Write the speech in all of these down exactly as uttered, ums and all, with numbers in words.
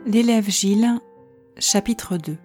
L'élève Gilles, chapitre deux.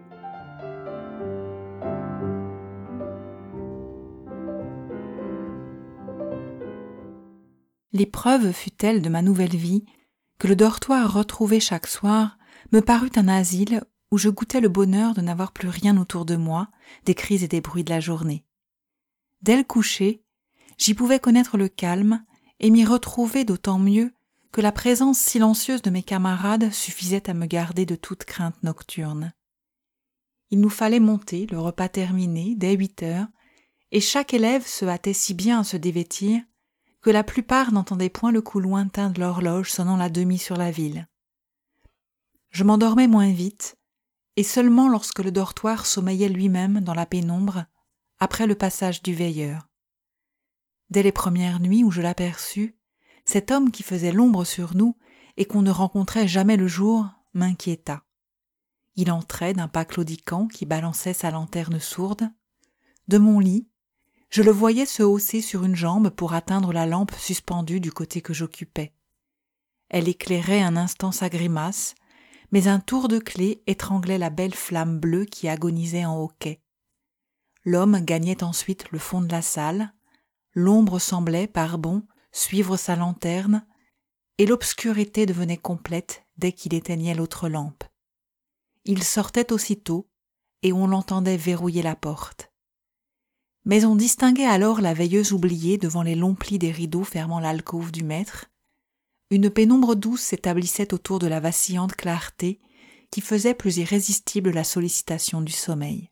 L'épreuve fut telle de ma nouvelle vie que le dortoir retrouvé chaque soir me parut un asile où je goûtais le bonheur de n'avoir plus rien autour de moi, des cris et des bruits de la journée. Dès le coucher, j'y pouvais connaître le calme et m'y retrouver d'autant mieux que la présence silencieuse de mes camarades suffisait à me garder de toute crainte nocturne. Il nous fallait monter, le repas terminé, dès huit heures, et chaque élève se hâtait si bien à se dévêtir que la plupart n'entendaient point le coup lointain de l'horloge sonnant la demie sur la ville. Je m'endormais moins vite, et seulement lorsque le dortoir sommeillait lui-même dans la pénombre, après le passage du veilleur. Dès les premières nuits où je l'aperçus, cet homme qui faisait l'ombre sur nous et qu'on ne rencontrait jamais le jour m'inquiéta. Il entrait d'un pas claudiquant qui balançait sa lanterne sourde. De mon lit, je le voyais se hausser sur une jambe pour atteindre la lampe suspendue du côté que j'occupais. Elle éclairait un instant sa grimace, mais un tour de clé étranglait la belle flamme bleue qui agonisait en hoquet. L'homme gagnait ensuite le fond de la salle, l'ombre semblait, par bonds, suivre sa lanterne, et l'obscurité devenait complète dès qu'il éteignait l'autre lampe. Il sortait aussitôt, et on l'entendait verrouiller la porte. Mais on distinguait alors la veilleuse oubliée devant les longs plis des rideaux fermant l'alcôve du maître. Une pénombre douce s'établissait autour de la vacillante clarté qui faisait plus irrésistible la sollicitation du sommeil.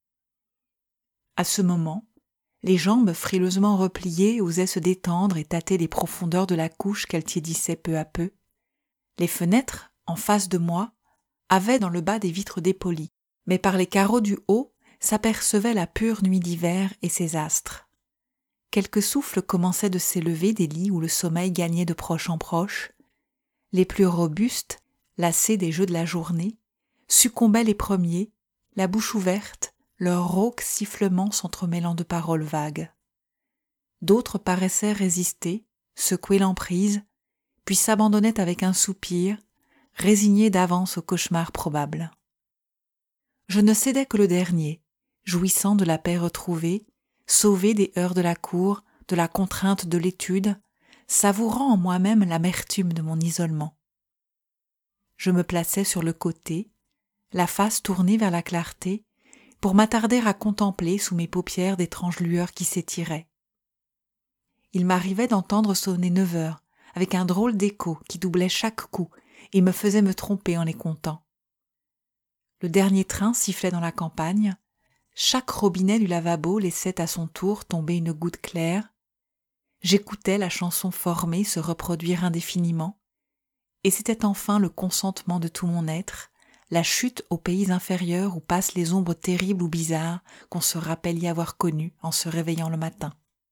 À ce moment, les jambes frileusement repliées osaient se détendre et tâter les profondeurs de la couche qu'elle tiédissait peu à peu. Les fenêtres, en face de moi, avaient dans le bas des vitres dépolies, mais par les carreaux du haut s'apercevait la pure nuit d'hiver et ses astres. Quelques souffles commençaient de s'élever des lits où le sommeil gagnait de proche en proche. Les plus robustes, lassés des jeux de la journée, succombaient les premiers, la bouche ouverte, leurs rauques sifflements s'entremêlant de paroles vagues. D'autres paraissaient résister, secouer l'emprise, puis s'abandonnaient avec un soupir, résignés d'avance au cauchemar probable. Je ne cédais que le dernier, jouissant de la paix retrouvée, sauvé des heures de la cour, de la contrainte de l'étude, savourant en moi-même l'amertume de mon isolement. Je me plaçais sur le côté, la face tournée vers la clarté, pour m'attarder à contempler sous mes paupières d'étranges lueurs qui s'étiraient. Il m'arrivait d'entendre sonner neuf heures, avec un drôle d'écho qui doublait chaque coup et me faisait me tromper en les comptant. Le dernier train sifflait dans la campagne, chaque robinet du lavabo laissait à son tour tomber une goutte claire. J'écoutais la chanson formée se reproduire indéfiniment, et c'était enfin le consentement de tout mon être, la chute aux pays inférieurs où passent les ombres terribles ou bizarres qu'on se rappelle y avoir connues en se réveillant le matin.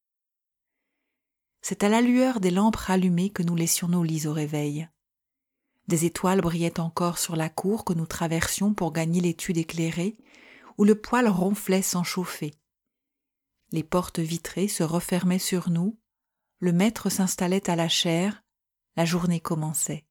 C'est à la lueur des lampes rallumées que nous laissions nos lits au réveil. Des étoiles brillaient encore sur la cour que nous traversions pour gagner l'étude éclairée, où le poêle ronflait sans chauffer. Les portes vitrées se refermaient sur nous, le maître s'installait à la chaire, la journée commençait.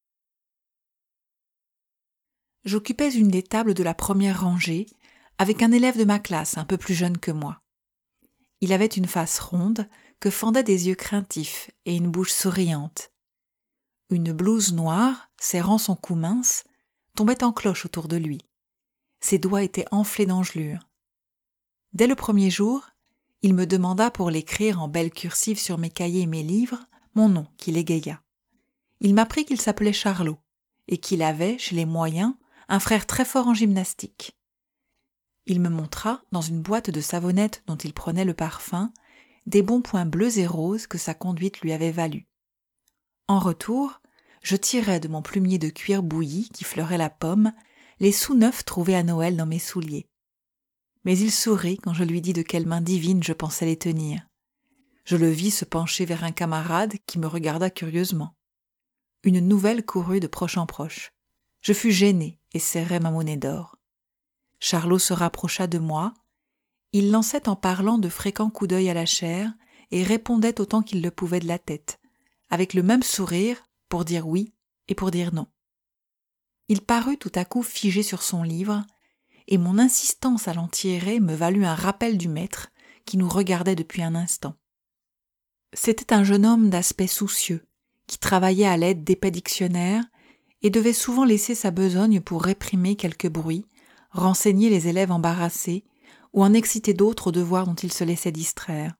J'occupais une des tables de la première rangée, avec un élève de ma classe un peu plus jeune que moi. Il avait une face ronde que fendaient des yeux craintifs et une bouche souriante. Une blouse noire, serrant son cou mince, tombait en cloche autour de lui. Ses doigts étaient enflés d'engelures. Dès le premier jour, il me demanda pour l'écrire en belle cursive sur mes cahiers et mes livres, mon nom qu'il égaya. Il m'apprit qu'il s'appelait Charlot et qu'il avait, chez les moyens, un frère très fort en gymnastique. Il me montra, dans une boîte de savonnettes dont il prenait le parfum, des bons points bleus et roses que sa conduite lui avait valus. En retour, je tirai de mon plumier de cuir bouilli qui fleurait la pomme les sous neufs trouvés à Noël dans mes souliers. Mais il sourit quand je lui dis de quelle main divine je pensais les tenir. Je le vis se pencher vers un camarade qui me regarda curieusement. Une nouvelle courut de proche en proche. Je fus gêné et serrai ma monnaie d'or. Charlot se rapprocha de moi. Il lançait en parlant de fréquents coups d'œil à la chaire et répondait autant qu'il le pouvait de la tête, avec le même sourire pour dire oui et pour dire non. Il parut tout à coup figé sur son livre, et mon insistance à l'en tirer me valut un rappel du maître qui nous regardait depuis un instant. C'était un jeune homme d'aspect soucieux, qui travaillait à l'aide d'épais dictionnaires et devait souvent laisser sa besogne pour réprimer quelque bruit, renseigner les élèves embarrassés ou en exciter d'autres au devoir dont ils se laissaient distraire.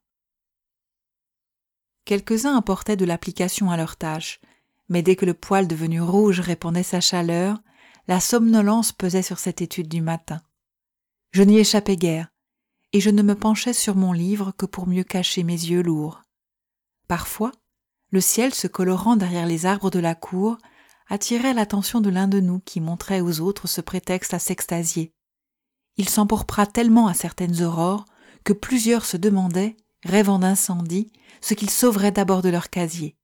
Quelques-uns apportaient de l'application à leurs tâches, mais dès que le poêle devenu rouge répandait sa chaleur, la somnolence pesait sur cette étude du matin. Je n'y échappais guère, et je ne me penchais sur mon livre que pour mieux cacher mes yeux lourds. Parfois, le ciel se colorant derrière les arbres de la cour attirait l'attention de l'un de nous qui montrait aux autres ce prétexte à s'extasier. Il s'empourpra tellement à certaines aurores que plusieurs se demandaient, rêvant d'incendie, ce qu'ils sauveraient d'abord de leur casier.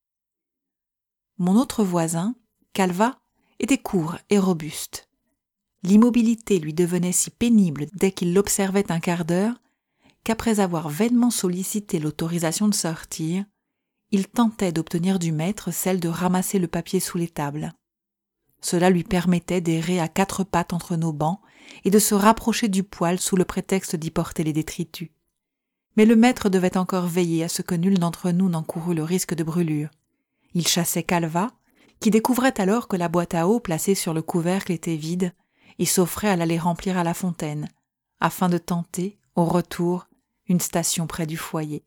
Mon autre voisin, Calvat, était court et robuste. L'immobilité lui devenait si pénible dès qu'il l'observait un quart d'heure qu'après avoir vainement sollicité l'autorisation de sortir, il tentait d'obtenir du maître celle de ramasser le papier sous les tables. Cela lui permettait d'errer à quatre pattes entre nos bancs et de se rapprocher du poêle sous le prétexte d'y porter les détritus. Mais le maître devait encore veiller à ce que nul d'entre nous n'encourût le risque de brûlure. Il chassait Calvat, qui découvrait alors que la boîte à eau placée sur le couvercle était vide et s'offrait à l'aller remplir à la fontaine, afin de tenter, au retour, une station près du foyer.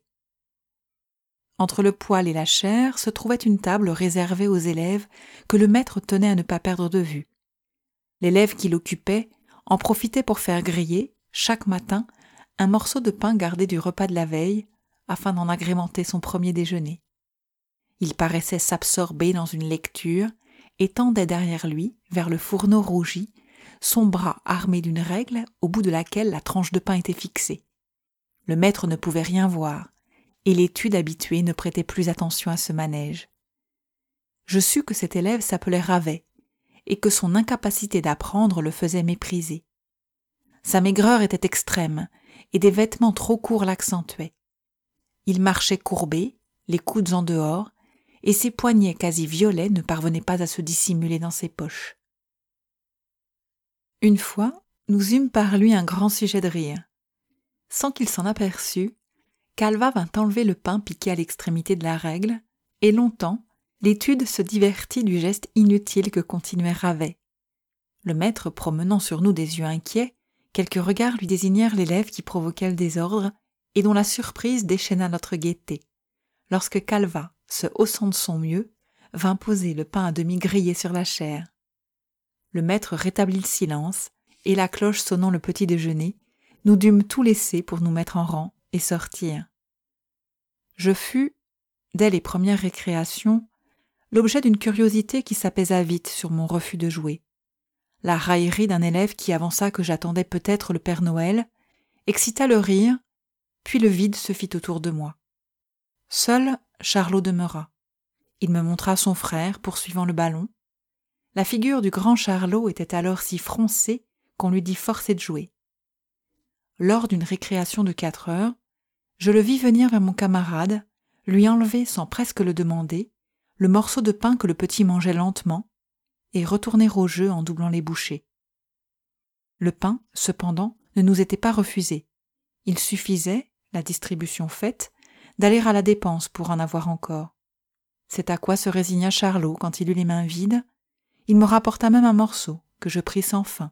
Entre le poêle et la chaire se trouvait une table réservée aux élèves que le maître tenait à ne pas perdre de vue. L'élève qui l'occupait en profitait pour faire griller, chaque matin, un morceau de pain gardé du repas de la veille, afin d'en agrémenter son premier déjeuner. Il paraissait s'absorber dans une lecture et tendait derrière lui, vers le fourneau rougi, son bras armé d'une règle au bout de laquelle la tranche de pain était fixée. Le maître ne pouvait rien voir, et l'étude habituée ne prêtait plus attention à ce manège. Je sus que cet élève s'appelait Ravet, et que son incapacité d'apprendre le faisait mépriser. Sa maigreur était extrême, et des vêtements trop courts l'accentuaient. Il marchait courbé, les coudes en dehors, et ses poignets quasi violets ne parvenaient pas à se dissimuler dans ses poches. Une fois, nous eûmes par lui un grand sujet de rire. Sans qu'il s'en aperçût, Calvat vint enlever le pain piqué à l'extrémité de la règle, et longtemps, l'étude se divertit du geste inutile que continuait Ravet. Le maître, promenant sur nous des yeux inquiets, quelques regards lui désignèrent l'élève qui provoquait le désordre et dont la surprise déchaîna notre gaieté, lorsque Calvat, se haussant de son mieux, vint poser le pain à demi grillé sur la chaire. Le maître rétablit le silence, et la cloche sonnant le petit déjeuner, nous dûmes tout laisser pour nous mettre en rang et sortir. Je fus, dès les premières récréations, l'objet d'une curiosité qui s'apaisa vite sur mon refus de jouer. La raillerie d'un élève qui avança que j'attendais peut-être le Père Noël excita le rire, puis le vide se fit autour de moi. Seul Charlot demeura. Il me montra son frère poursuivant le ballon. La figure du grand Charlot était alors si froncée qu'on lui dit forcé de jouer. Lors d'une récréation de quatre heures, je le vis venir vers mon camarade, lui enlever sans presque le demander le morceau de pain que le petit mangeait lentement et retourner au jeu en doublant les bouchées. Le pain, cependant, ne nous était pas refusé. Il suffisait, la distribution faite, d'aller à la dépense pour en avoir encore. C'est à quoi se résigna Charlot quand il eut les mains vides. Il me rapporta même un morceau que je pris sans faim.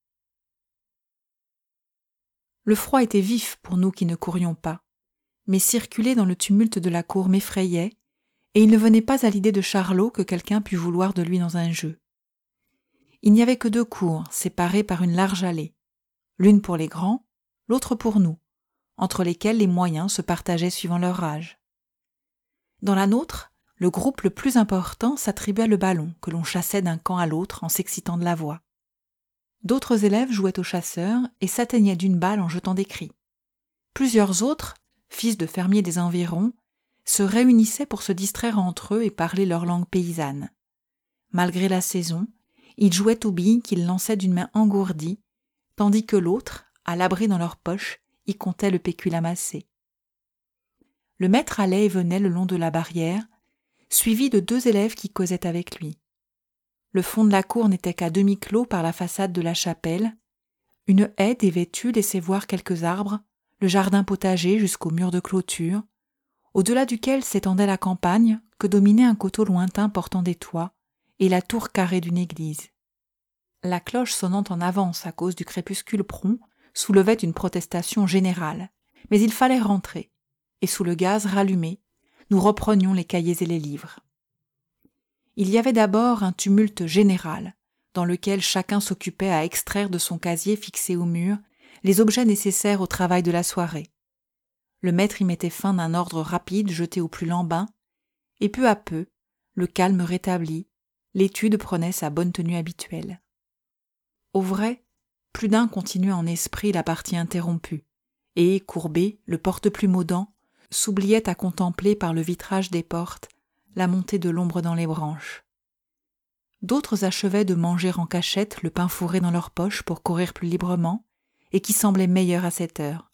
Le froid était vif pour nous qui ne courions pas, mais circuler dans le tumulte de la cour m'effrayait, et il ne venait pas à l'idée de Charlot que quelqu'un pût vouloir de lui dans un jeu. Il n'y avait que deux cours, séparées par une large allée, l'une pour les grands, l'autre pour nous, entre lesquelles les moyens se partageaient suivant leur âge. Dans la nôtre, le groupe le plus important s'attribuait le ballon que l'on chassait d'un camp à l'autre en s'excitant de la voix. D'autres élèves jouaient aux chasseurs et s'atteignaient d'une balle en jetant des cris. Plusieurs autres, fils de fermiers des environs, se réunissaient pour se distraire entre eux et parler leur langue paysanne. Malgré la saison, ils jouaient aux billes qu'ils lançaient d'une main engourdie, tandis que l'autre, à l'abri dans leur poche, y comptait le pécule amassé. Le maître allait et venait le long de la barrière, suivi de deux élèves qui causaient avec lui. Le fond de la cour n'était qu'à demi clos par la façade de la chapelle. Une haie dévêtue laissait voir quelques arbres, le jardin potager jusqu'au mur de clôture, au-delà duquel s'étendait la campagne que dominait un coteau lointain portant des toits et la tour carrée d'une église. La cloche sonnant en avance à cause du crépuscule prompt soulevait une protestation générale, mais il fallait rentrer, et sous le gaz rallumé, nous reprenions les cahiers et les livres. Il y avait d'abord un tumulte général, dans lequel chacun s'occupait à extraire de son casier fixé au mur les objets nécessaires au travail de la soirée. Le maître y mettait fin d'un ordre rapide jeté au plus lambin, et peu à peu, le calme rétabli, l'étude prenait sa bonne tenue habituelle. Au vrai, plus d'un continuait en esprit la partie interrompue, et, courbé, le porte-plume aux dents, s'oubliait à contempler par le vitrage des portes la montée de l'ombre dans les branches. D'autres achevaient de manger en cachette le pain fourré dans leur poche pour courir plus librement, et qui semblait meilleur à cette heure.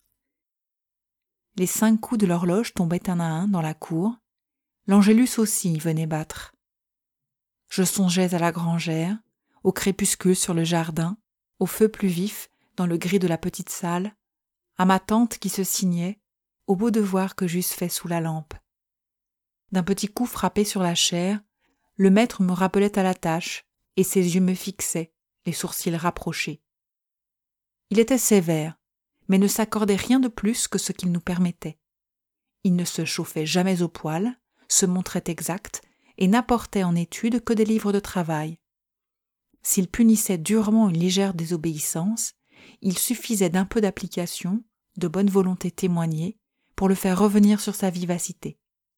Les cinq coups de l'horloge tombaient un à un dans la cour. L'Angélus aussi venait battre. Je songeais à la grangère, au crépuscule sur le jardin, au feu plus vif dans le gris de la petite salle, à ma tante qui se signait, au beau devoir que j'eusse fait sous la lampe. D'un petit coup frappé sur la chair, le maître me rappelait à la tâche, et ses yeux me fixaient, les sourcils rapprochés. Il était sévère, mais ne s'accordait rien de plus que ce qu'il nous permettait. Il ne se chauffait jamais au poêle, se montrait exact, et n'apportait en étude que des livres de travail. S'il punissait durement une légère désobéissance, il suffisait d'un peu d'application, de bonne volonté témoignée, pour le faire revenir sur sa vivacité.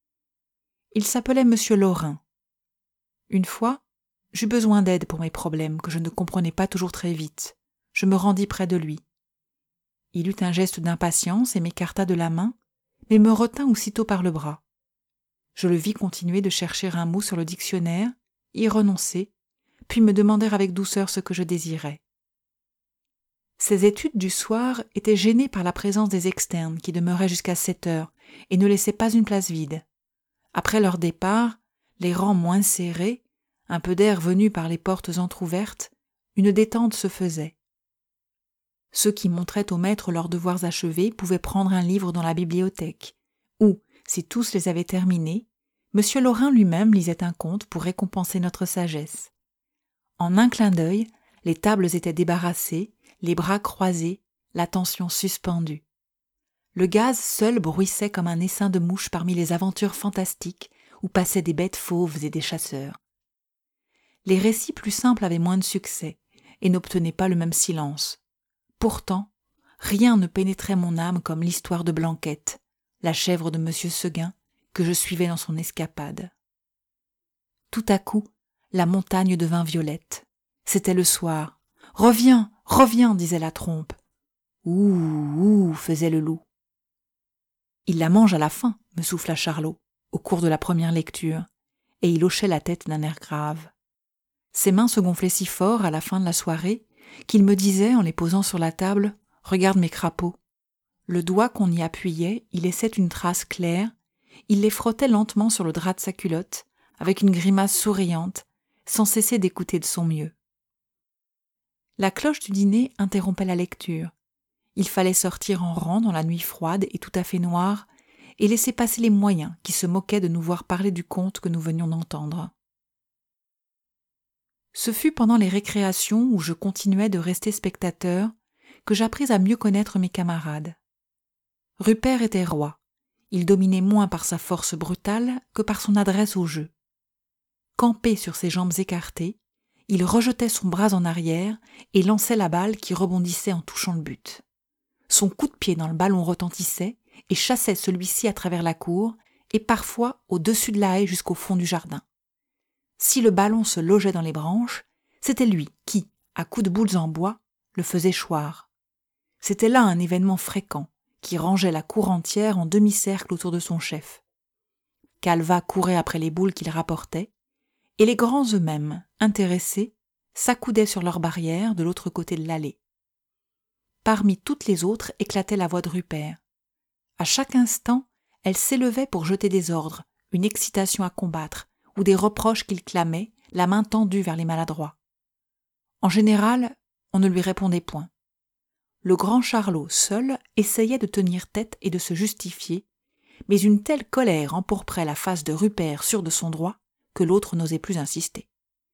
Il s'appelait Monsieur Laurin. Une fois, j'eus besoin d'aide pour mes problèmes que je ne comprenais pas toujours très vite. Je me rendis près de lui. Il eut un geste d'impatience et m'écarta de la main, mais me retint aussitôt par le bras. Je le vis continuer de chercher un mot sur le dictionnaire, y renoncer, puis me demander avec douceur ce que je désirais. Ses études du soir étaient gênées par la présence des externes qui demeuraient jusqu'à sept heures et ne laissaient pas une place vide. Après leur départ, les rangs moins serrés, un peu d'air venu par les portes entr'ouvertes, une détente se faisait. Ceux qui montraient au maître leurs devoirs achevés pouvaient prendre un livre dans la bibliothèque, ou, si tous les avaient terminés, M. Laurin lui-même lisait un conte pour récompenser notre sagesse. En un clin d'œil, les tables étaient débarrassées, les bras croisés, l'attention suspendue. Le gaz seul bruissait comme un essaim de mouches parmi les aventures fantastiques où passaient des bêtes fauves et des chasseurs. Les récits plus simples avaient moins de succès et n'obtenaient pas le même silence. Pourtant, rien ne pénétrait mon âme comme l'histoire de Blanquette, la chèvre de M. Seguin, que je suivais dans son escapade. Tout à coup, la montagne devint violette. C'était le soir. « Reviens, reviens » disait la trompe. « Ouh, ouh » faisait le loup. « Il la mange à la fin » me souffla Charlot, au cours de la première lecture, et il hochait la tête d'un air grave. Ses mains se gonflaient si fort à la fin de la soirée qu'il me disait en les posant sur la table « Regarde mes crapauds ». Le doigt qu'on y appuyait y laissait une trace claire, il les frottait lentement sur le drap de sa culotte, avec une grimace souriante, sans cesser d'écouter de son mieux. La cloche du dîner interrompait la lecture. Il fallait sortir en rang dans la nuit froide et tout à fait noire, et laisser passer les moyens qui se moquaient de nous voir parler du conte que nous venions d'entendre. Ce fut pendant les récréations où je continuais de rester spectateur que j'appris à mieux connaître mes camarades. Rupert était roi. Il dominait moins par sa force brutale que par son adresse au jeu. Campé sur ses jambes écartées, il rejetait son bras en arrière et lançait la balle qui rebondissait en touchant le but. Son coup de pied dans le ballon retentissait et chassait celui-ci à travers la cour et parfois au-dessus de la haie jusqu'au fond du jardin. Si le ballon se logeait dans les branches, c'était lui qui, à coups de boules en bois, le faisait choir. C'était là un événement fréquent qui rangeait la cour entière en demi-cercle autour de son chef. Calvat courait après les boules qu'il rapportait, et les grands eux-mêmes, intéressés, s'accoudaient sur leur barrière de l'autre côté de l'allée. Parmi toutes les autres éclatait la voix de Rupert. À chaque instant, elle s'élevait pour jeter des ordres, une excitation à combattre, ou des reproches qu'il clamait, la main tendue vers les maladroits. En général, on ne lui répondait point. Le grand Charlot seul essayait de tenir tête et de se justifier, mais une telle colère empourprait la face de Rupert sûr de son droit que l'autre n'osait plus insister.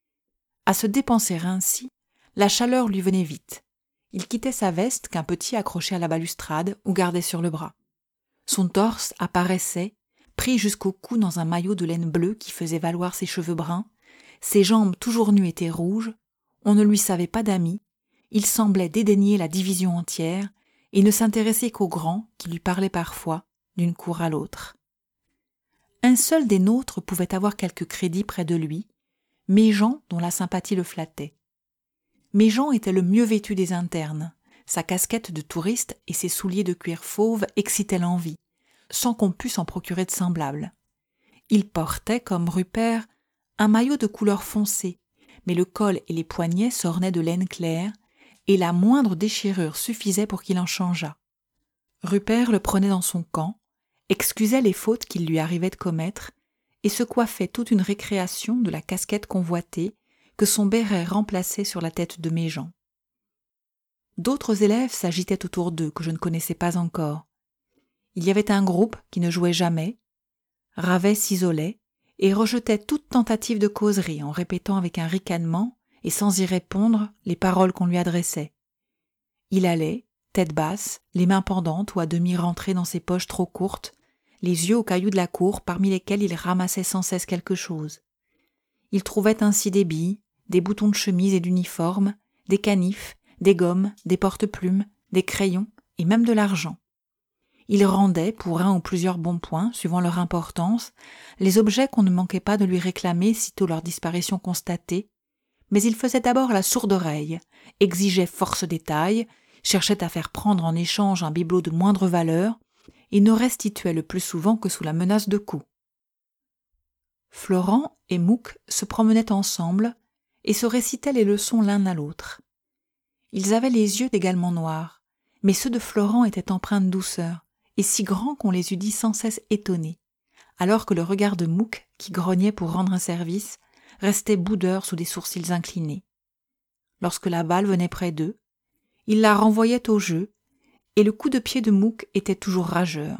À se dépenser ainsi, la chaleur lui venait vite. Il quittait sa veste qu'un petit accrochait à la balustrade ou gardait sur le bras. Son torse apparaissait, pris jusqu'au cou dans un maillot de laine bleue qui faisait valoir ses cheveux bruns, ses jambes toujours nues étaient rouges, on ne lui savait pas d'amis, il semblait dédaigner la division entière et ne s'intéressait qu'aux grands qui lui parlaient parfois d'une cour à l'autre. Un seul des nôtres pouvait avoir quelque crédit près de lui, Méjean dont la sympathie le flattait. Méjean était le mieux vêtu des internes, sa casquette de touriste et ses souliers de cuir fauve excitaient l'envie, sans qu'on pût s'en procurer de semblables. Il portait, comme Rupert, un maillot de couleur foncée, mais le col et les poignets s'ornaient de laine claire, et la moindre déchirure suffisait pour qu'il en changeât. Rupert le prenait dans son camp, excusait les fautes qu'il lui arrivait de commettre, et se coiffait toute une récréation de la casquette convoitée que son béret remplaçait sur la tête de Méjean. D'autres élèves s'agitaient autour d'eux que je ne connaissais pas encore. Il y avait un groupe qui ne jouait jamais. Ravet s'isolait et rejetait toute tentative de causerie en répétant avec un ricanement et sans y répondre les paroles qu'on lui adressait. Il allait, tête basse, les mains pendantes ou à demi rentrées dans ses poches trop courtes, les yeux aux cailloux de la cour parmi lesquels il ramassait sans cesse quelque chose. Il trouvait ainsi des billes, des boutons de chemise et d'uniforme, des canifs, des gommes, des porte-plumes, des crayons et même de l'argent. Il rendait, pour un ou plusieurs bons points, suivant leur importance, les objets qu'on ne manquait pas de lui réclamer sitôt leur disparition constatée, mais il faisait d'abord la sourde oreille, exigeait force détails, cherchait à faire prendre en échange un bibelot de moindre valeur, et ne restituait le plus souvent que sous la menace de coups. Florent et Mouque se promenaient ensemble et se récitaient les leçons l'un à l'autre. Ils avaient les yeux d'également noirs, mais ceux de Florent étaient empreints de douceur, et si grands qu'on les eût dit sans cesse étonnés, alors que le regard de Mouque, qui grognait pour rendre un service, restait boudeur sous des sourcils inclinés. Lorsque la balle venait près d'eux, il la renvoyait au jeu, et le coup de pied de Mouque était toujours rageur.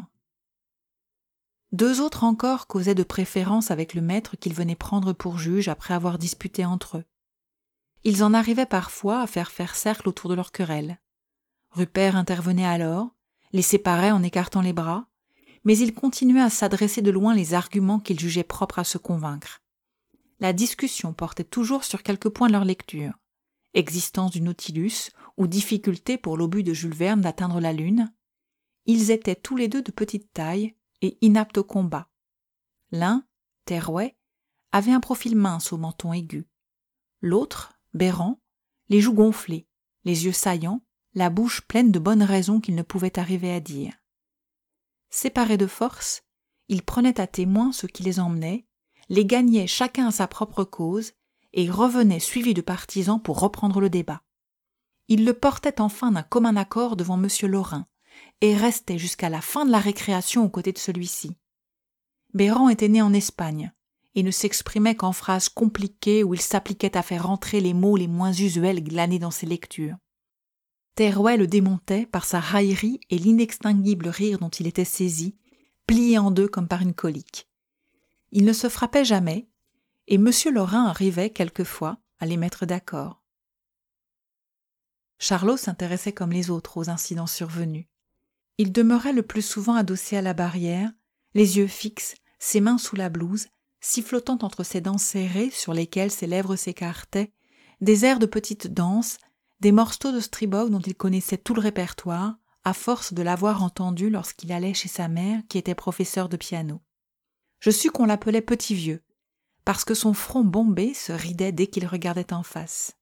Deux autres encore causaient de préférence avec le maître qu'ils venaient prendre pour juge après avoir disputé entre eux. Ils en arrivaient parfois à faire faire cercle autour de leur querelle. Rupert intervenait alors, les séparait en écartant les bras, mais il continuait à s'adresser de loin les arguments qu'il jugeait propres à se convaincre. La discussion portait toujours sur quelque point de leur lecture. Existence du Nautilus ou difficulté pour l'obus de Jules Verne d'atteindre la Lune. Ils étaient tous les deux de petite taille et inaptes au combat. L'un, Terrouet, avait un profil mince au menton aigu. L'autre, Béran, les joues gonflées, les yeux saillants, la bouche pleine de bonnes raisons qu'il ne pouvait arriver à dire. Séparés de force, ils prenaient à témoin ce qui les emmenait, les gagnaient chacun à sa propre cause et revenaient suivis de partisans pour reprendre le débat. Ils le portaient enfin d'un commun accord devant Monsieur Laurin et restaient jusqu'à la fin de la récréation aux côtés de celui-ci. Béran était né en Espagne et ne s'exprimait qu'en phrases compliquées où il s'appliquait à faire entrer les mots les moins usuels glanés dans ses lectures. Terrouet le démontait par sa raillerie et l'inextinguible rire dont il était saisi, plié en deux comme par une colique. Il ne se frappait jamais, et Monsieur Laurin arrivait quelquefois à les mettre d'accord. Charlot s'intéressait comme les autres aux incidents survenus. Il demeurait le plus souvent adossé à la barrière, les yeux fixes, ses mains sous la blouse, sifflotant entre ses dents serrées sur lesquelles ses lèvres s'écartaient, des airs de petite danse, des morceaux de Stribog dont il connaissait tout le répertoire, à force de l'avoir entendu lorsqu'il allait chez sa mère qui était professeure de piano. Je sus qu'on l'appelait Petit Vieux, parce que son front bombé se ridait dès qu'il regardait en face.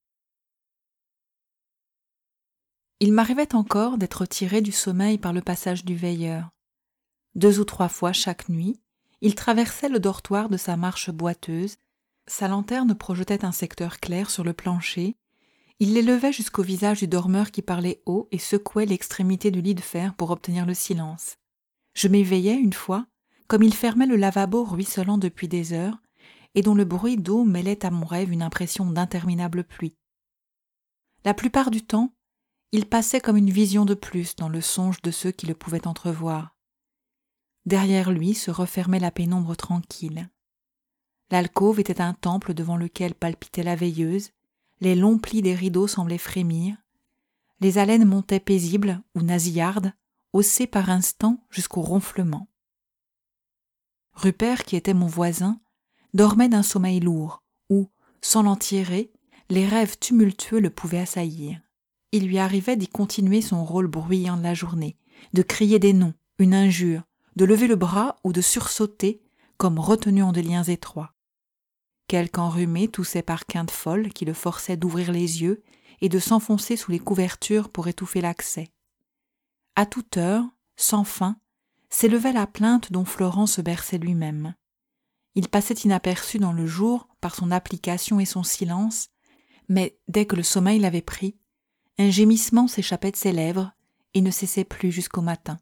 Il m'arrivait encore d'être tiré du sommeil par le passage du veilleur. Deux ou trois fois chaque nuit, il traversait le dortoir de sa marche boiteuse, sa lanterne projetait un secteur clair sur le plancher, il l'élevait jusqu'au visage du dormeur qui parlait haut et secouait l'extrémité du lit de fer pour obtenir le silence. Je m'éveillais une fois, comme il fermait le lavabo ruisselant depuis des heures, et dont le bruit d'eau mêlait à mon rêve une impression d'interminable pluie. La plupart du temps, il passait comme une vision de plus dans le songe de ceux qui le pouvaient entrevoir. Derrière lui se refermait la pénombre tranquille. L'alcôve était un temple devant lequel palpitait la veilleuse, les longs plis des rideaux semblaient frémir, les haleines montaient paisibles ou nasillardes, haussées par instants jusqu'au ronflement. Rupert, qui était mon voisin, dormait d'un sommeil lourd, où, sans l'en tirer, les rêves tumultueux le pouvaient assaillir. Il lui arrivait d'y continuer son rôle bruyant de la journée, de crier des noms, une injure, de lever le bras ou de sursauter, comme retenu en des liens étroits. Quelque enrhumé toussait par quintes folles qui le forçaient d'ouvrir les yeux et de s'enfoncer sous les couvertures pour étouffer l'accès. À toute heure, sans fin, s'élevait la plainte dont Florent se berçait lui-même. Il passait inaperçu dans le jour par son application et son silence, mais dès que le sommeil l'avait pris, un gémissement s'échappait de ses lèvres et ne cessait plus jusqu'au matin.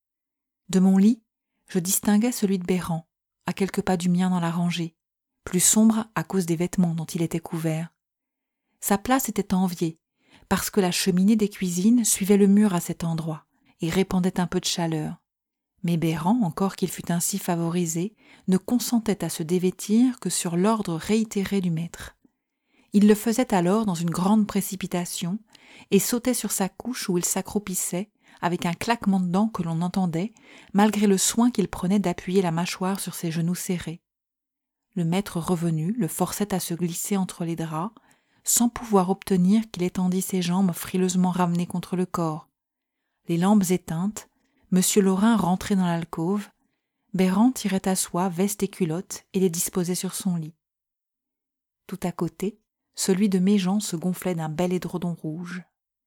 De mon lit, je distinguais celui de Béran, à quelques pas du mien dans la rangée, plus sombre à cause des vêtements dont il était couvert. Sa place était enviée, parce que la cheminée des cuisines suivait le mur à cet endroit et répandait un peu de chaleur. Mais Béran, encore qu'il fût ainsi favorisé, ne consentait à se dévêtir que sur l'ordre réitéré du maître. Il le faisait alors dans une grande précipitation et sautait sur sa couche où il s'accroupissait avec un claquement de dents que l'on entendait, malgré le soin qu'il prenait d'appuyer la mâchoire sur ses genoux serrés. Le maître revenu le forçait à se glisser entre les draps, sans pouvoir obtenir qu'il étendît ses jambes frileusement ramenées contre le corps. Les lampes éteintes, Monsieur Laurin rentrait dans l'alcôve, Béran tirait à soi veste et culotte et les disposait sur son lit. Tout à côté, celui de Méjean se gonflait d'un bel édredon rouge.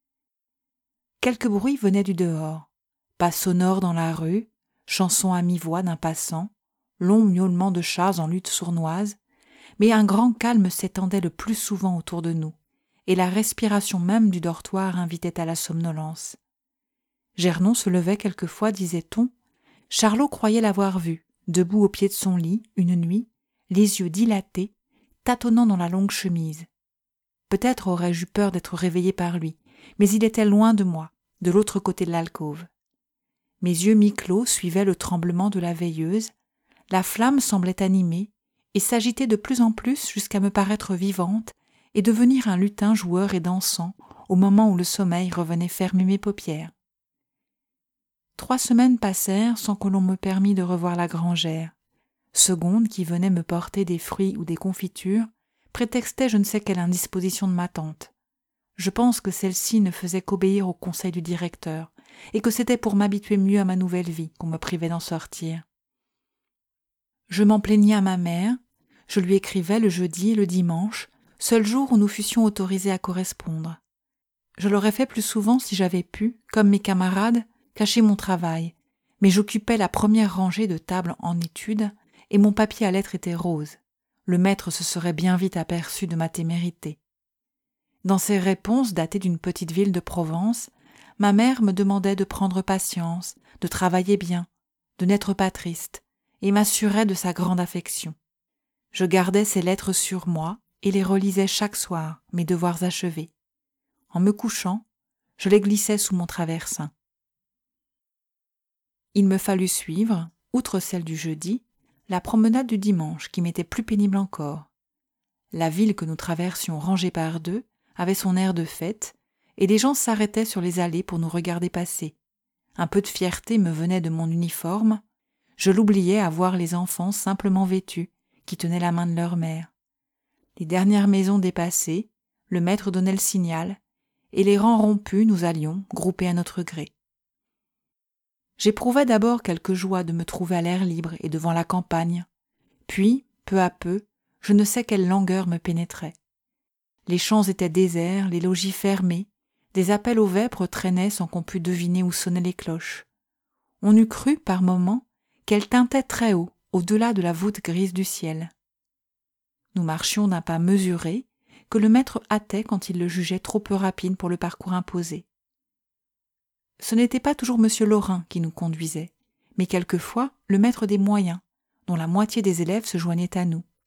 Quelques bruits venaient du dehors, pas sonores dans la rue, chansons à mi-voix d'un passant, longs miaulements de chats en lutte sournoise, mais un grand calme s'étendait le plus souvent autour de nous, et la respiration même du dortoir invitait à la somnolence. Gernon se levait quelquefois, disait-on. Charlot croyait l'avoir vu, debout au pied de son lit, une nuit, les yeux dilatés, tâtonnant dans la longue chemise. Peut-être aurais-je eu peur d'être réveillé par lui, mais il était loin de moi, de l'autre côté de l'alcôve. Mes yeux mi-clos suivaient le tremblement de la veilleuse, la flamme semblait animée et s'agiter de plus en plus jusqu'à me paraître vivante et devenir un lutin joueur et dansant au moment où le sommeil revenait fermer mes paupières. Trois semaines passèrent sans que l'on me permît de revoir la grangère. Segonde, qui venait me porter des fruits ou des confitures, prétextait je ne sais quelle indisposition de ma tante. Je pense que celle-ci ne faisait qu'obéir au conseil du directeur, et que c'était pour m'habituer mieux à ma nouvelle vie qu'on me privait d'en sortir. Je m'en plaignis à ma mère, je lui écrivais le jeudi et le dimanche, seul jour où nous fussions autorisés à correspondre. Je l'aurais fait plus souvent si j'avais pu, comme mes camarades, cacher mon travail, mais j'occupais la première rangée de tables en étude et mon papier à lettres était rose. Le maître se serait bien vite aperçu de ma témérité. Dans ses réponses datées d'une petite ville de Provence, ma mère me demandait de prendre patience, de travailler bien, de n'être pas triste, et m'assurait de sa grande affection. Je gardais ces lettres sur moi et les relisais chaque soir, mes devoirs achevés. En me couchant, je les glissais sous mon traversin. Il me fallut suivre, outre celle du jeudi, la promenade du dimanche qui m'était plus pénible encore. La ville que nous traversions rangée par deux avait son air de fête, et les gens s'arrêtaient sur les allées pour nous regarder passer. Un peu de fierté me venait de mon uniforme, je l'oubliais à voir les enfants simplement vêtus, qui tenaient la main de leur mère. Les dernières maisons dépassées, le maître donnait le signal, et les rangs rompus, nous allions, groupés à notre gré. J'éprouvais d'abord quelque joie de me trouver à l'air libre et devant la campagne, puis, peu à peu, je ne sais quelle langueur me pénétrait. Les champs étaient déserts, les logis fermés, des appels aux vêpres traînaient sans qu'on pût deviner où sonnaient les cloches. On eût cru, par moments, qu'elles tintaient très haut, au-delà de la voûte grise du ciel. Nous marchions d'un pas mesuré, que le maître hâtait quand il le jugeait trop peu rapide pour le parcours imposé. Ce n'était pas toujours Monsieur Laurin qui nous conduisait, mais quelquefois le maître des moyens, dont la moitié des élèves se joignait à nous.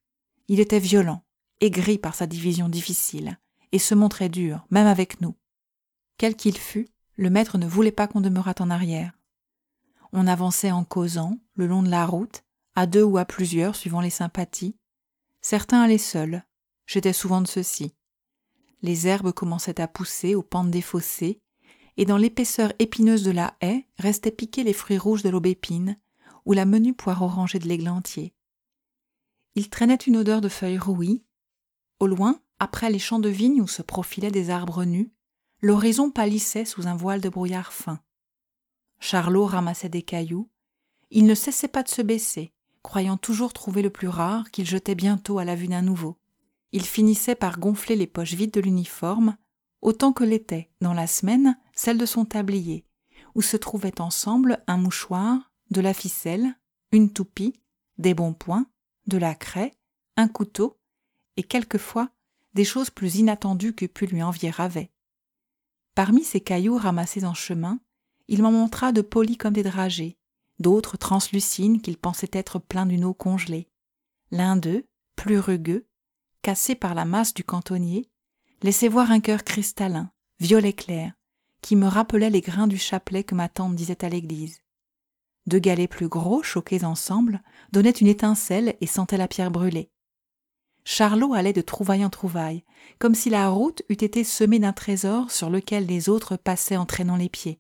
Il était violent, aigri par sa division difficile, et se montrait dur, même avec nous. Quel qu'il fût, le maître ne voulait pas qu'on demeurât en arrière. On avançait en causant, le long de la route, à deux ou à plusieurs, suivant les sympathies. Certains allaient seuls, j'étais souvent de ceux-ci. Les herbes commençaient à pousser aux pentes des fossés, et dans l'épaisseur épineuse de la haie restaient piqués les fruits rouges de l'aubépine ou la menue poire orangée de l'églantier. Il traînait une odeur de feuilles rouies. Au loin, après les champs de vigne où se profilaient des arbres nus, l'horizon pâlissait sous un voile de brouillard fin. Charlot ramassait des cailloux. Il ne cessait pas de se baisser, croyant toujours trouver le plus rare qu'il jetait bientôt à la vue d'un nouveau. Il finissait par gonfler les poches vides de l'uniforme, autant que l'était, dans la semaine, celle de son tablier, où se trouvaient ensemble un mouchoir, de la ficelle, une toupie, des bons points, de la craie, un couteau, et quelquefois des choses plus inattendues que pût lui envier Ravet. Parmi ces cailloux ramassés en chemin, il m'en montra de polis comme des dragées, d'autres translucides qu'il pensait être pleins d'une eau congelée. L'un d'eux, plus rugueux, cassé par la masse du cantonnier, laissait voir un cœur cristallin, violet clair, qui me rappelait les grains du chapelet que ma tante disait à l'église. Deux galets plus gros, choqués ensemble, donnaient une étincelle et sentaient la pierre brûlée. Charlot allait de trouvaille en trouvaille, comme si la route eût été semée d'un trésor sur lequel les autres passaient en traînant les pieds.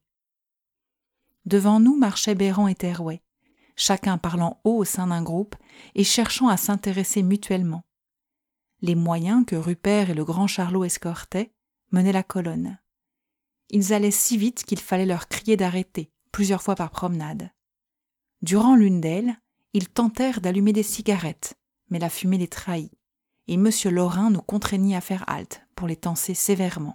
Devant nous marchaient Béran et Terouet, chacun parlant haut au sein d'un groupe et cherchant à s'intéresser mutuellement. Les moyens que Rupert et le grand Charlot escortaient menaient la colonne. Ils allaient si vite qu'il fallait leur crier d'arrêter, plusieurs fois par promenade. Durant l'une d'elles, ils tentèrent d'allumer des cigarettes, mais la fumée les trahit, et M. Laurin nous contraignit à faire halte pour les tancer sévèrement.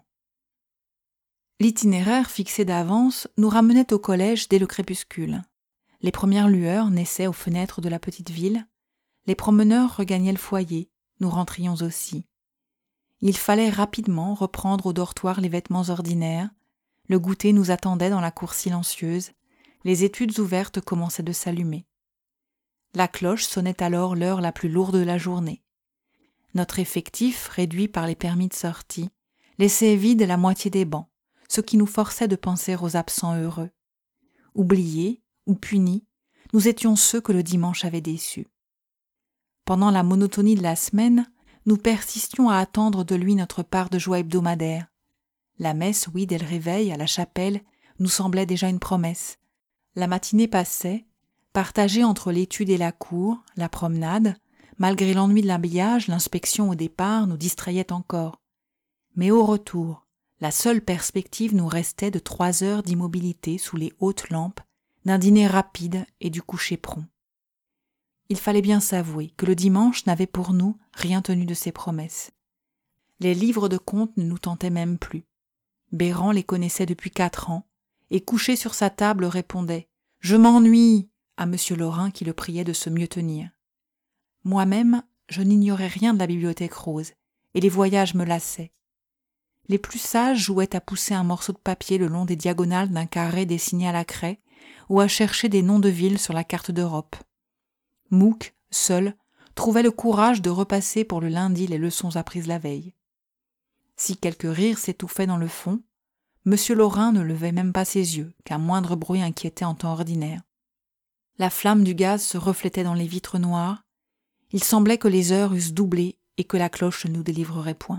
L'itinéraire fixé d'avance nous ramenait au collège dès le crépuscule. Les premières lueurs naissaient aux fenêtres de la petite ville, les promeneurs regagnaient le foyer, nous rentrions aussi. Il fallait rapidement reprendre au dortoir les vêtements ordinaires, le goûter nous attendait dans la cour silencieuse, les études ouvertes commençaient de s'allumer. La cloche sonnait alors l'heure la plus lourde de la journée. Notre effectif, réduit par les permis de sortie, laissait vide la moitié des bancs, ce qui nous forçait de penser aux absents heureux. Oubliés ou punis, nous étions ceux que le dimanche avait déçus. Pendant la monotonie de la semaine, nous persistions à attendre de lui notre part de joie hebdomadaire. La messe, oui, dès le réveil, à la chapelle, nous semblait déjà une promesse. La matinée passait, partagée entre l'étude et la cour, la promenade. Malgré l'ennui de l'habillage, l'inspection au départ nous distrayait encore. Mais au retour, la seule perspective nous restait de trois heures d'immobilité sous les hautes lampes, d'un dîner rapide et du coucher prompt. Il fallait bien s'avouer que le dimanche n'avait pour nous rien tenu de ses promesses. Les livres de contes ne nous tentaient même plus. Béran les connaissait depuis quatre ans, et couché sur sa table répondait « Je m'ennuie » à M. Laurin qui le priait de se mieux tenir. Moi-même, je n'ignorais rien de la bibliothèque rose, et les voyages me lassaient. Les plus sages jouaient à pousser un morceau de papier le long des diagonales d'un carré dessiné à la craie, ou à chercher des noms de villes sur la carte d'Europe. Mouque, seul, trouvait le courage de repasser pour le lundi les leçons apprises la veille. Si quelques rires s'étouffaient dans le fond, M. Laurin ne levait même pas ses yeux, qu'un moindre bruit inquiétait en temps ordinaire. La flamme du gaz se reflétait dans les vitres noires. Il semblait que les heures eussent doublé et que la cloche ne nous délivrerait point.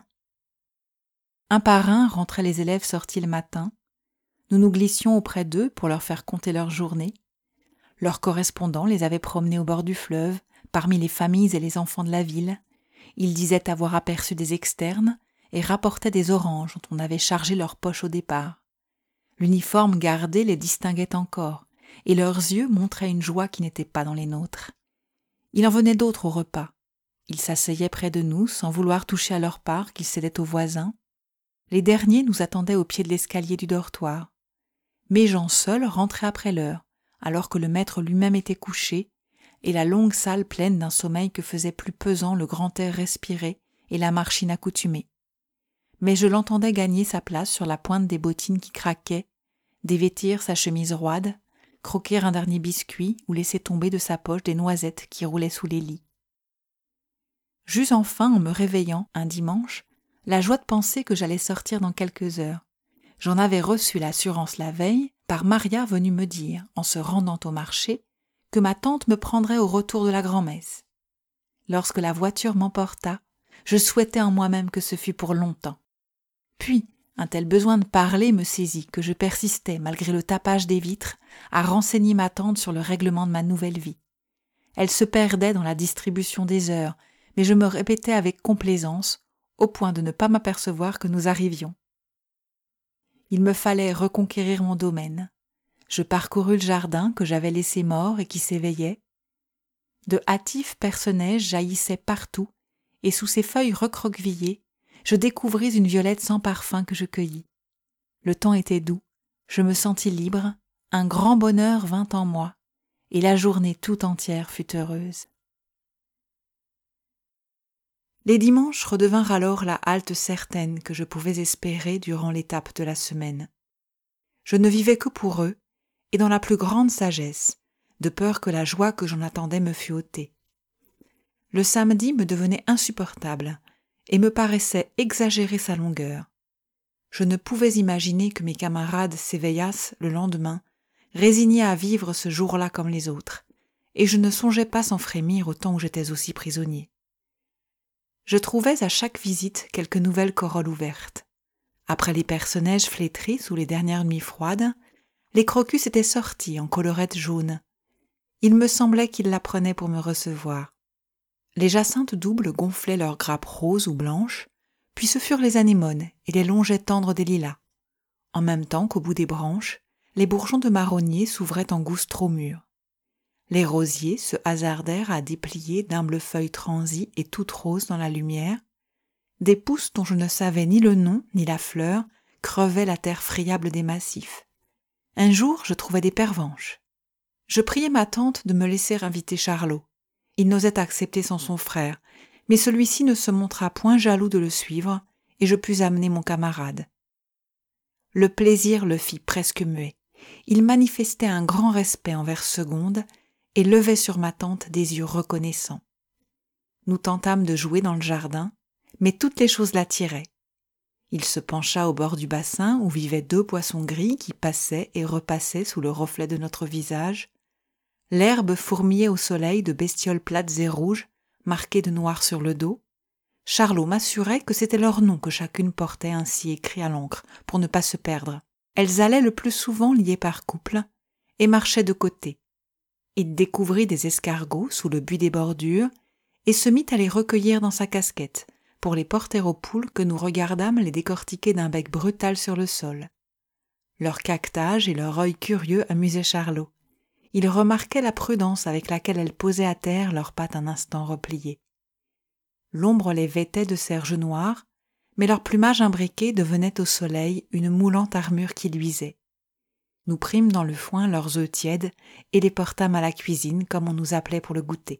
Un par un rentraient les élèves sortis le matin. Nous nous glissions auprès d'eux pour leur faire compter leur journée. Leurs correspondants les avaient promenés au bord du fleuve, parmi les familles et les enfants de la ville. Ils disaient avoir aperçu des externes et rapportaient des oranges dont on avait chargé leurs poches au départ. L'uniforme gardé les distinguait encore, et leurs yeux montraient une joie qui n'était pas dans les nôtres. Il en venait d'autres au repas. Ils s'asseyaient près de nous sans vouloir toucher à leur part qu'ils cédaient aux voisins. Les derniers nous attendaient au pied de l'escalier du dortoir. Méjean seul rentrait après l'heure, alors que le maître lui-même était couché, et la longue salle pleine d'un sommeil que faisait plus pesant le grand air respiré et la marche inaccoutumée. Mais je l'entendais gagner sa place sur la pointe des bottines qui craquaient, dévêtir sa chemise roide, croquer un dernier biscuit ou laisser tomber de sa poche des noisettes qui roulaient sous les lits. J'eus enfin, en me réveillant un dimanche, la joie de penser que j'allais sortir dans quelques heures. J'en avais reçu l'assurance la veille par Maria venue me dire, en se rendant au marché, que ma tante me prendrait au retour de la grand-messe. Lorsque la voiture m'emporta, je souhaitais en moi-même que ce fût pour longtemps. Puis, un tel besoin de parler me saisit que je persistais, malgré le tapage des vitres, à renseigner ma tante sur le règlement de ma nouvelle vie. Elle se perdait dans la distribution des heures, mais je me répétais avec complaisance, au point de ne pas m'apercevoir que nous arrivions. Il me fallait reconquérir mon domaine. Je parcourus le jardin que j'avais laissé mort et qui s'éveillait. De hâtifs perce-neige jaillissaient partout, et sous ses feuilles recroquevillées, je découvris une violette sans parfum que je cueillis. Le temps était doux, je me sentis libre, un grand bonheur vint en moi, et la journée tout entière fut heureuse. Les dimanches redevinrent alors la halte certaine que je pouvais espérer durant l'étape de la semaine. Je ne vivais que pour eux, et dans la plus grande sagesse, de peur que la joie que j'en attendais me fût ôtée. Le samedi me devenait insupportable, et me paraissait exagérer sa longueur. Je ne pouvais imaginer que mes camarades s'éveillassent le lendemain, résignés à vivre ce jour-là comme les autres, et je ne songeais pas sans frémir au temps où j'étais aussi prisonnier. Je trouvais à chaque visite quelque nouvelle corolle ouverte. Après les perce-neige flétris sous les dernières nuits froides, les crocus étaient sortis en collerette jaune. Il me semblait qu'ils la prenaient pour me recevoir. Les jacinthes doubles gonflaient leurs grappes roses ou blanches, puis ce furent les anémones et les longs jets tendres des lilas. En même temps qu'au bout des branches, les bourgeons de marronnier s'ouvraient en gousses trop mûres. Les rosiers se hasardèrent à déplier d'humbles feuilles transies et toutes roses dans la lumière. Des pousses dont je ne savais ni le nom ni la fleur crevaient la terre friable des massifs. Un jour, je trouvai des pervenches. Je priai ma tante de me laisser inviter Charlot. Il n'osait accepter sans son frère, mais celui-ci ne se montra point jaloux de le suivre, et je pus amener mon camarade. Le plaisir le fit presque muet. Il manifestait un grand respect envers Segonde, et levait sur ma tante des yeux reconnaissants. Nous tentâmes de jouer dans le jardin, mais toutes les choses l'attiraient. Il se pencha au bord du bassin où vivaient deux poissons gris qui passaient et repassaient sous le reflet de notre visage. L'herbe fourmillait au soleil de bestioles plates et rouges, marquées de noir sur le dos. Charlot m'assurait que c'était leur nom que chacune portait ainsi écrit à l'encre, pour ne pas se perdre. Elles allaient le plus souvent liées par couple et marchaient de côté. Il découvrit des escargots sous le buis des bordures et se mit à les recueillir dans sa casquette, pour les porter aux poules que nous regardâmes les décortiquer d'un bec brutal sur le sol. Leur caquetage et leur œil curieux amusaient Charlot. Il remarquait la prudence avec laquelle elles posaient à terre leurs pattes un instant repliées. L'ombre les vêtait de serge noire, mais leur plumage imbriqué devenait au soleil une moulante armure qui luisait. Nous prîmes dans le foin leurs œufs tièdes et les portâmes à la cuisine comme on nous appelait pour le goûter.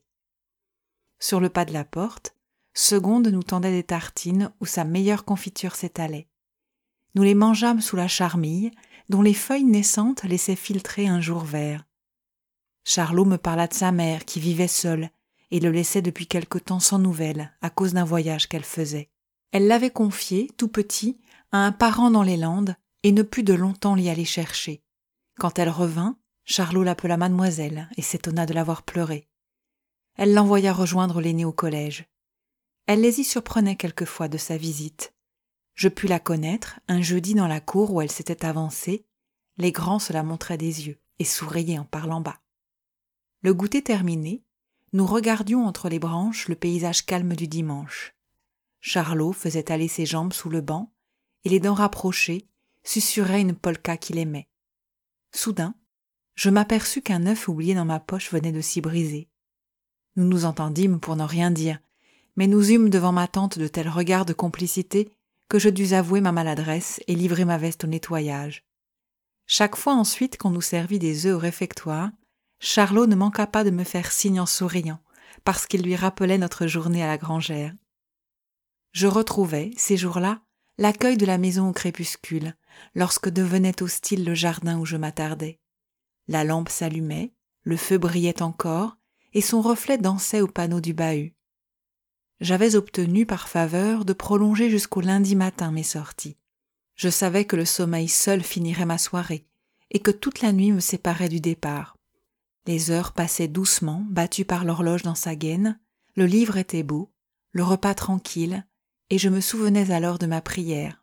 Sur le pas de la porte, Segonde nous tendait des tartines où sa meilleure confiture s'étalait. Nous les mangeâmes sous la charmille, dont les feuilles naissantes laissaient filtrer un jour vert. Charlot me parla de sa mère qui vivait seule et le laissait depuis quelque temps sans nouvelles à cause d'un voyage qu'elle faisait. Elle l'avait confié, tout petit, à un parent dans les Landes et ne put de longtemps l'y aller chercher. Quand elle revint, Charlot l'appela mademoiselle et s'étonna de l'avoir pleuré. Elle l'envoya rejoindre l'aînée au collège. Elle les y surprenait quelquefois de sa visite. Je pus la connaître un jeudi dans la cour où elle s'était avancée. Les grands se la montraient des yeux et souriaient en parlant bas. Le goûter terminé, nous regardions entre les branches le paysage calme du dimanche. Charlot faisait aller ses jambes sous le banc et les dents rapprochées susurrait une polka qu'il aimait. Soudain, je m'aperçus qu'un œuf oublié dans ma poche venait de s'y briser. Nous nous entendîmes pour ne rien dire, mais nous eûmes devant ma tante de tels regards de complicité que je dus avouer ma maladresse et livrer ma veste au nettoyage. Chaque fois ensuite qu'on nous servit des œufs au réfectoire, Charlot ne manqua pas de me faire signe en souriant, parce qu'il lui rappelait notre journée à la grangère. Je retrouvais, ces jours-là, l'accueil de la maison au crépuscule, lorsque devenait hostile le jardin où je m'attardais. La lampe s'allumait, le feu brillait encore, et son reflet dansait au panneau du bahut. J'avais obtenu par faveur de prolonger jusqu'au lundi matin mes sorties. Je savais que le sommeil seul finirait ma soirée et que toute la nuit me séparait du départ. Les heures passaient doucement, battues par l'horloge dans sa gaine, le livre était beau, le repas tranquille, et je me souvenais alors de ma prière.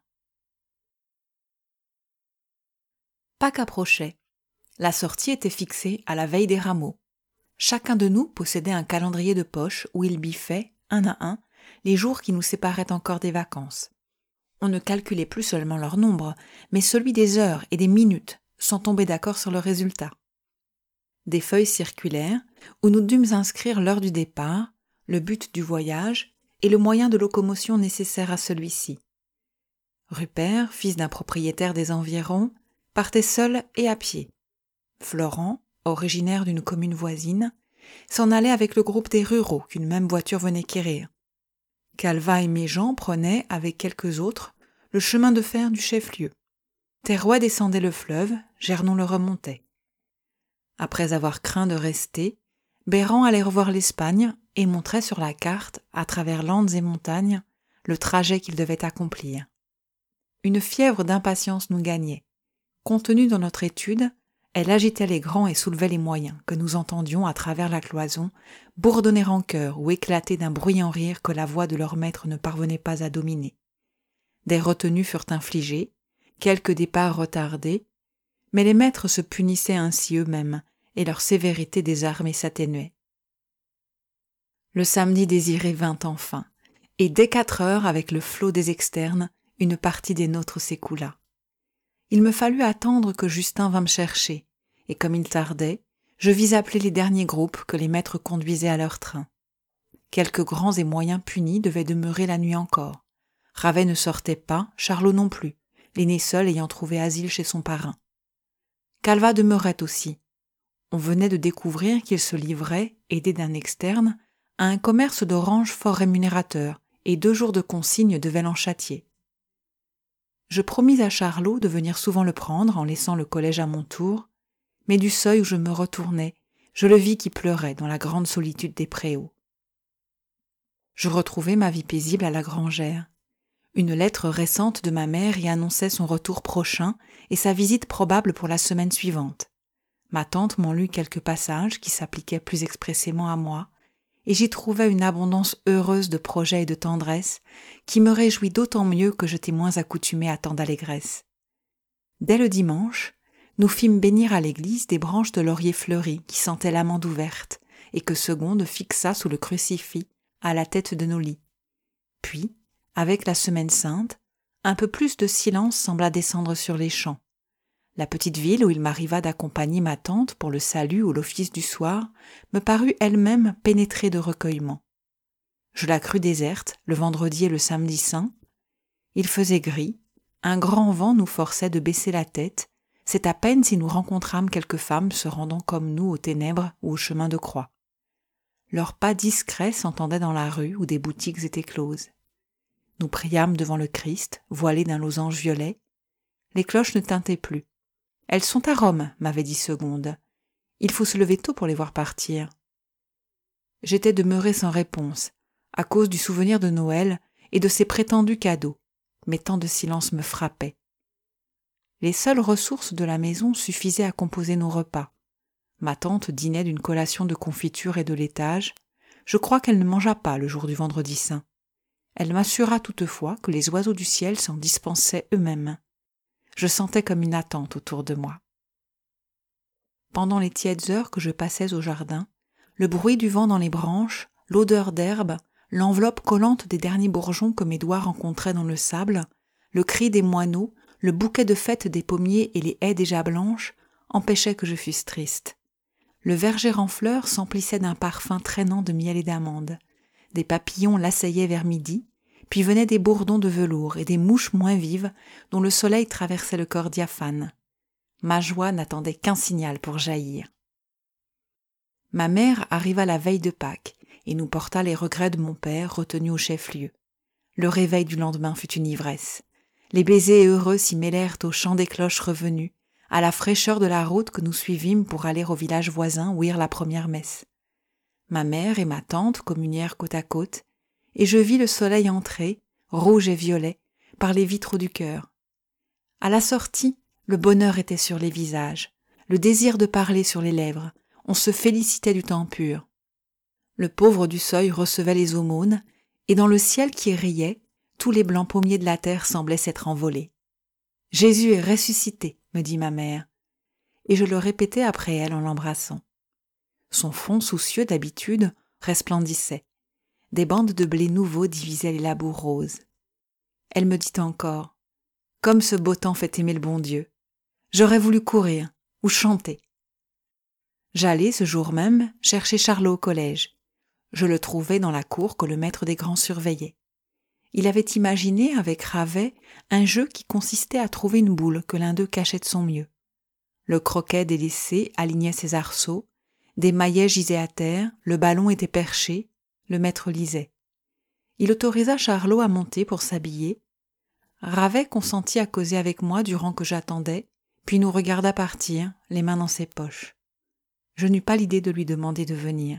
Pâques approchait. La sortie était fixée à la veille des rameaux. Chacun de nous possédait un calendrier de poche où il biffait, un à un, les jours qui nous séparaient encore des vacances. On ne calculait plus seulement leur nombre, mais celui des heures et des minutes, sans tomber d'accord sur le résultat. Des feuilles circulaires où nous dûmes inscrire l'heure du départ, le but du voyage et le moyen de locomotion nécessaire à celui-ci. Rupert, fils d'un propriétaire des environs, partait seul et à pied. Florent, originaire d'une commune voisine, s'en allait avec le groupe des ruraux qu'une même voiture venait quérir. Calvat et Méjean prenaient, avec quelques autres, le chemin de fer du chef-lieu. Terrois descendait le fleuve, Gernon le remontait. Après avoir craint de rester, Béran allait revoir l'Espagne et montrait sur la carte, à travers landes et montagnes, le trajet qu'il devait accomplir. Une fièvre d'impatience nous gagnait. Contenue dans notre étude, elle agitait les grands et soulevait les moyens que nous entendions à travers la cloison bourdonner en chœur ou éclater d'un bruyant rire que la voix de leur maître ne parvenait pas à dominer. Des retenues furent infligées, quelques départs retardés, mais les maîtres se punissaient ainsi eux-mêmes et leur sévérité désarmée s'atténuait. Le samedi désiré vint enfin, et dès quatre heures, avec le flot des externes, une partie des nôtres s'écoula. Il me fallut attendre que Justin vînt me chercher, et comme il tardait, je vis appeler les derniers groupes que les maîtres conduisaient à leur train. Quelques grands et moyens punis devaient demeurer la nuit encore. Ravet ne sortait pas, Charlot non plus, l'aîné seul ayant trouvé asile chez son parrain. Calvat demeurait aussi. On venait de découvrir qu'il se livrait, aidé d'un externe, à un commerce d'oranges fort rémunérateur, et deux jours de consigne devaient l'en châtier. Je promis à Charlot de venir souvent le prendre en laissant le collège à mon tour, mais du seuil où je me retournais, je le vis qui pleurait dans la grande solitude des préaux. Je retrouvai ma vie paisible à la Grangère. Une lettre récente de ma mère y annonçait son retour prochain et sa visite probable pour la semaine suivante. Ma tante m'en lut quelques passages qui s'appliquaient plus expressément à moi, et j'y trouvais une abondance heureuse de projets et de tendresse qui me réjouit d'autant mieux que j'étais moins accoutumée à tant d'allégresse. Dès le dimanche, nous fîmes bénir à l'église des branches de laurier fleuries qui sentaient l'amande ouverte et que Segonde fixa sous le crucifix à la tête de nos lits. Puis, avec la Semaine Sainte, un peu plus de silence sembla descendre sur les champs. La petite ville où il m'arriva d'accompagner ma tante pour le salut ou l'office du soir me parut elle-même pénétrée de recueillement. Je la crus déserte le vendredi et le samedi saint. Il faisait gris, un grand vent nous forçait de baisser la tête, c'est à peine si nous rencontrâmes quelques femmes se rendant comme nous aux ténèbres ou au chemin de croix. Leurs pas discrets s'entendaient dans la rue où des boutiques étaient closes. Nous priâmes devant le Christ, voilé d'un losange violet. Les cloches ne tintaient plus. « Elles sont à Rome », m'avait dit Segonde. « Il faut se lever tôt pour les voir partir. » J'étais demeurée sans réponse, à cause du souvenir de Noël et de ses prétendus cadeaux, mais tant de silence me frappait. Les seules ressources de la maison suffisaient à composer nos repas. Ma tante dînait d'une collation de confiture et de laitage. Je crois qu'elle ne mangea pas le jour du vendredi saint. Elle m'assura toutefois que les oiseaux du ciel s'en dispensaient eux-mêmes. Je sentais comme une attente autour de moi. Pendant les tièdes heures que je passais au jardin, le bruit du vent dans les branches, l'odeur d'herbe, l'enveloppe collante des derniers bourgeons que mes doigts rencontraient dans le sable, le cri des moineaux, le bouquet de fête des pommiers et les haies déjà blanches empêchaient que je fusse triste. Le verger en fleurs s'emplissait d'un parfum traînant de miel et d'amandes. Des papillons l'assaillaient vers midi, puis venaient des bourdons de velours et des mouches moins vives dont le soleil traversait le corps diaphane. Ma joie n'attendait qu'un signal pour jaillir. Ma mère arriva la veille de Pâques et nous porta les regrets de mon père retenu au chef-lieu. Le réveil du lendemain fut une ivresse. Les baisers heureux s'y mêlèrent au chant des cloches revenues, à la fraîcheur de la route que nous suivîmes pour aller au village voisin ouïr la première messe. Ma mère et ma tante communièrent côte à côte, et je vis le soleil entrer, rouge et violet, par les vitraux du cœur. À la sortie, le bonheur était sur les visages, le désir de parler sur les lèvres, on se félicitait du temps pur. Le pauvre du seuil recevait les aumônes, et dans le ciel qui riait, tous les blancs pommiers de la terre semblaient s'être envolés. « Jésus est ressuscité !» me dit ma mère, et je le répétais après elle en l'embrassant. Son front soucieux d'habitude resplendissait. Des bandes de blé nouveau divisaient les labours roses. Elle me dit encore « Comme ce beau temps fait aimer le bon Dieu. J'aurais voulu courir ou chanter. » J'allai ce jour même chercher Charlot au collège. Je le trouvai dans la cour que le maître des grands surveillait. Il avait imaginé avec Ravet un jeu qui consistait à trouver une boule que l'un d'eux cachait de son mieux. Le croquet délaissé alignait ses arceaux, des maillets gisaient à terre, le ballon était perché, le maître lisait. Il autorisa Charlot à monter pour s'habiller. Ravet consentit à causer avec moi durant que j'attendais, puis nous regarda partir, les mains dans ses poches. Je n'eus pas l'idée de lui demander de venir.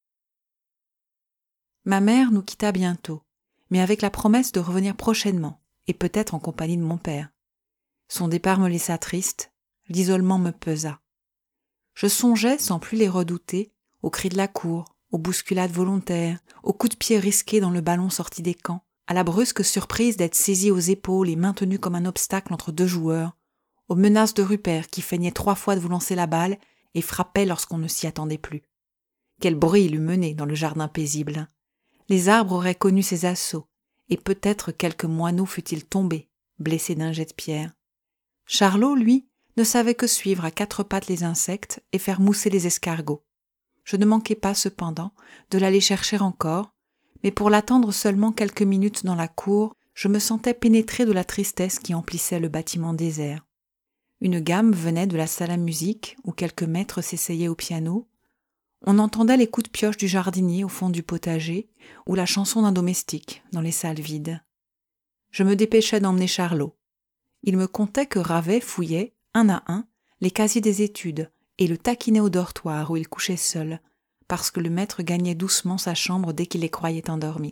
Ma mère nous quitta bientôt, mais avec la promesse de revenir prochainement, et peut-être en compagnie de mon père. Son départ me laissa triste, l'isolement me pesa. Je songeais, sans plus les redouter, aux cris de la cour, aux bousculades volontaires, aux coups de pied risqués dans le ballon sorti des camps, à la brusque surprise d'être saisi aux épaules et maintenu comme un obstacle entre deux joueurs, aux menaces de Rupert qui feignait trois fois de vous lancer la balle et frappait lorsqu'on ne s'y attendait plus. Quel bruit il eût mené dans le jardin paisible. Les arbres auraient connu ses assauts, et peut-être quelque moineau fût-il tombé, blessé d'un jet de pierre. Charlot, lui, ne savait que suivre à quatre pattes les insectes et faire mousser les escargots. Je ne manquai pas, cependant, de l'aller chercher encore, mais pour l'attendre seulement quelques minutes dans la cour, je me sentais pénétré de la tristesse qui emplissait le bâtiment désert. Une gamme venait de la salle à musique, où quelques maîtres s'essayaient au piano. On entendait les coups de pioche du jardinier au fond du potager, ou la chanson d'un domestique dans les salles vides. Je me dépêchais d'emmener Charlot. Il me contait que Ravet fouillait, un à un, les casiers des études et le taquinait au dortoir où il couchait seul, parce que le maître gagnait doucement sa chambre dès qu'il les croyait endormis.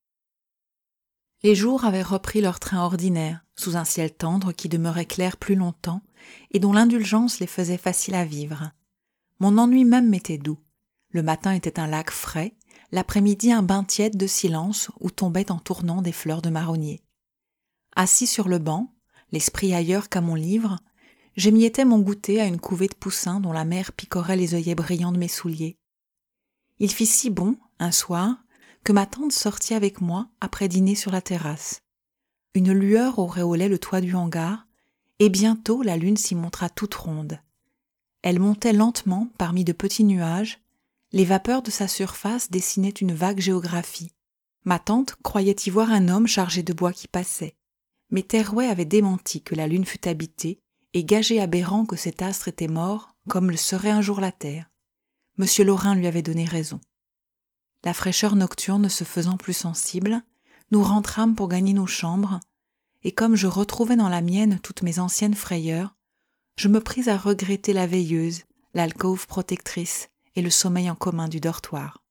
Les jours avaient repris leur train ordinaire, sous un ciel tendre qui demeurait clair plus longtemps et dont l'indulgence les faisait faciles à vivre. Mon ennui même m'était doux. Le matin était un lac frais, l'après-midi un bain tiède de silence où tombaient en tournant des fleurs de marronnier. Assis sur le banc, l'esprit ailleurs qu'à mon livre, j'émiettais mon goûter à une couvée de poussins dont la mer picorait les œillets brillants de mes souliers. Il fit si bon, un soir, que ma tante sortit avec moi après dîner sur la terrasse. Une lueur auréolait le toit du hangar, et bientôt la lune s'y montra toute ronde. Elle montait lentement parmi de petits nuages, les vapeurs de sa surface dessinaient une vague géographie. Ma tante croyait y voir un homme chargé de bois qui passait. Mais Terrouet avait démenti que la lune fût habitée et gagé aberrant que cet astre était mort comme le serait un jour la terre. Monsieur Laurin lui avait donné raison. La fraîcheur nocturne se faisant plus sensible, nous rentrâmes pour gagner nos chambres, et comme je retrouvais dans la mienne toutes mes anciennes frayeurs, je me pris à regretter la veilleuse, l'alcôve protectrice et le sommeil en commun du dortoir.